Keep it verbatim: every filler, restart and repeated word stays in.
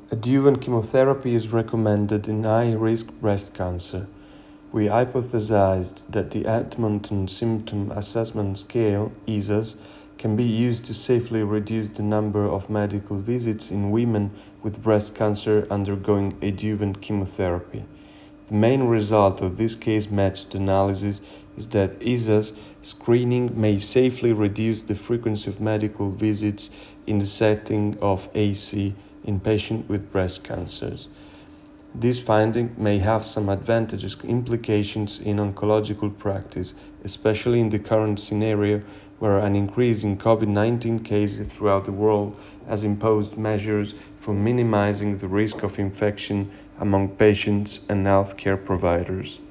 Adjuvant chemotherapy is recommended in high-risk breast cancer. We hypothesized that the Edmonton Symptom Assessment Scale (E S A S) can be used to safely reduce the number of medical visits in women with breast cancer undergoing adjuvant chemotherapy. The main result of this case-matched analysis is that E S A S screening may safely reduce the frequency of medical visits in the setting of A C in patients with breast cancers. This finding may have some advantageous implications in oncological practice, especially in the current scenario where an increase in COVID nineteen cases throughout the world has imposed measures for minimizing the risk of infection among patients and healthcare providers.